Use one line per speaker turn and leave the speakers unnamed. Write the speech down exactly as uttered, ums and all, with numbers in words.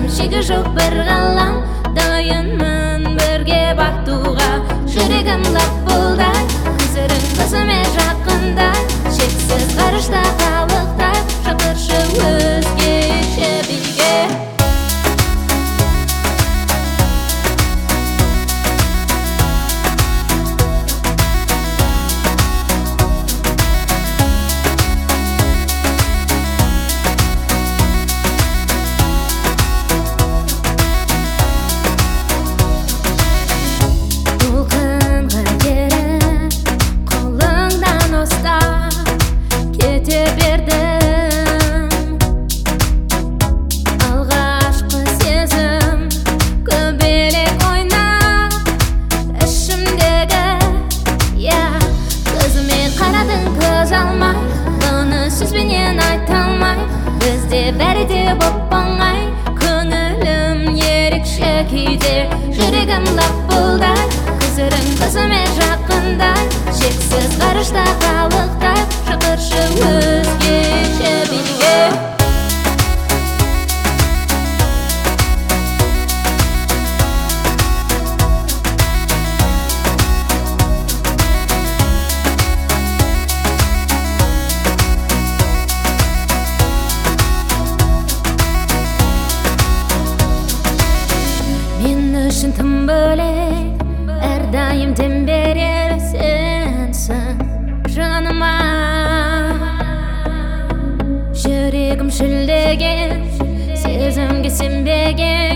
шегі жоқ бір ғалам, дайынмын бірге батуға. Жүрегім лапылдай, күзірің көзіме жақындай, шексіз ғарышта қалықтай, шақыршы өзгеше биге. Сөзбенен айта алмай, бізде бәрі де боп оңай, көңілім ерекше күйде. Жүрегім лапылдай, күзірің көзіме жақындай, шексіз ғарышта қалықтай, шақыршы өзгеше биге. Үшін тым бөлек, әрдайым дем берер сенсің жаныма. Жүрегім шүлдеген, сезімге сенбеген